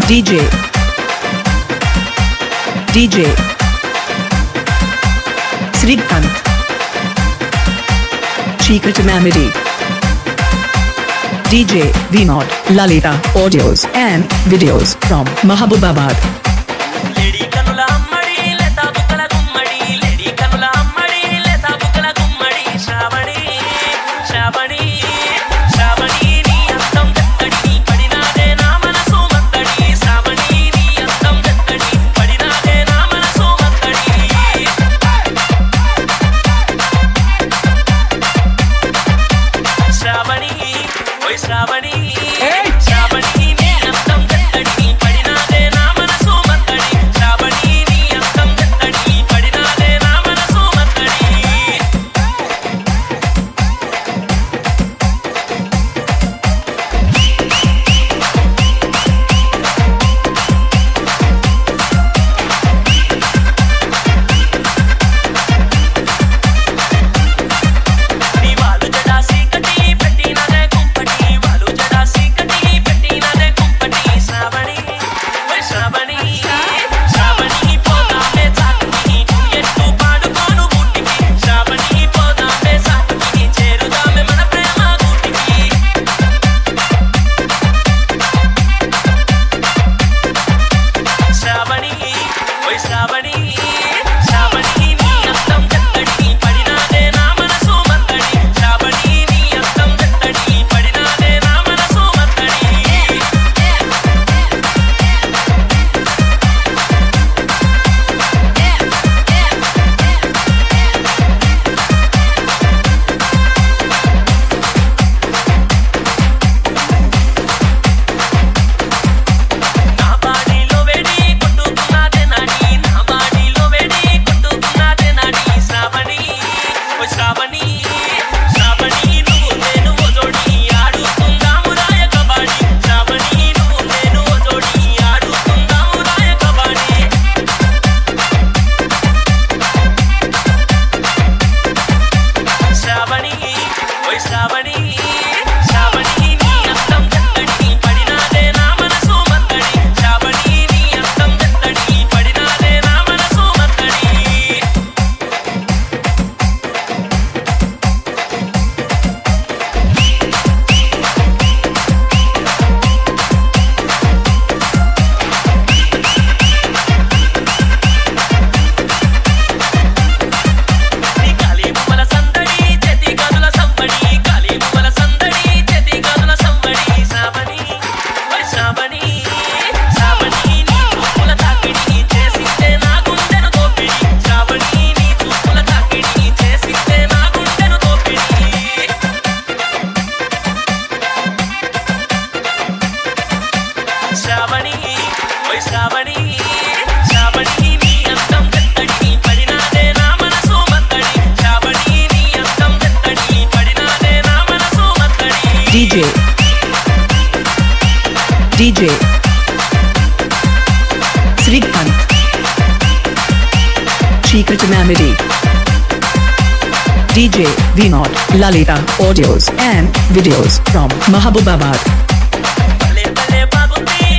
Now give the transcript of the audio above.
DJ Srikanth Chikati Mamidi DJ Vinod Lalita audios and videos from Mahabubabad. Lady Kanula Ammadi Leta Bukala Gummadi Lady Kanula Ammadi Leta Bukala Gummadi Shravani Shravani Shravani ni andam jattadi padinade na manasu mattadi Shravani ni andam jattadi padinade na manasu mattadi Shravani oi Shravani Shravani ni andam jattadi padinade na manasu mattadi Shravani ni andam jattadi padinade na manasu mattadi నీ వాలు జడాసి కటి పెట్టినదే కుంపటి వాలు జడాసి కటి పెట్టినదే కుంపటి శ్రావణి ఓయ్ శ్రావణి శ్రావణి పోదామే చాటుకి ఎట్టు పాడుకోను బుట్టికి శ్రావణి పోదామే చాటుకి చేరుదామే మన ప్రేమ గూటికి శ్రావణి ఓయ్ శ్రావణి శ్రావణి నీ అందం జత్తడి పడినాదే నా మనసు మత్తడి శ్రావణి నీ అందం జత్తడి పడినాదే నా మనసు మత్తడి నా బాడీలో వేడి కొట్టుకున్నదే నాడి నా బాడీలో వేడి కొట్టుకున్నదే నాడి శ్రావణి ఓ శ్రావణి శ్రావణి నువ్వు నేను ఓ జోడి ఆడుకుందాము రాయ కబడ్డీ శ్రావణి నువ్వు నేను ఓ జోడి ఆడుకుందాము రాయ కబడ్డీ శ్రావణి ఓయ్ శ్రావణి శ్రావణి నీ అందం జత్తడి పడినాదే నా మనసు మత్తడి శ్రావణి నీ అందం జత్తడి పడినాదే నా మనసు మత్తడి నీ కాలి మువ్వల సందడి చేతి గాజుల సంబడి కాలి మువ్వల సందడి చేతి గాజుల సంబడి శ్రావణి ఓయ్ శ్రావణి శ్రావణి నీ చూపుల తాకిడి చేసిందే నా గుండెను దోపిడి శ్రావణి నీ చూపుల తాకిడి చేసిందే నా గుండెను దోపిడి శ్రావణి ఓయ్ శ్రావణి శ్రావణి నీ అందం జత్తడి పడినాదే నా మనసు మత్తడి శ్రావణి నీ అందం జత్తడి పడినాదే నా మనసు మత్తడి DJ Srikanth Chikati Mamidi DJ Vinod Lalita audios and videos from Mahabubabad. భలే భలే బాగుంది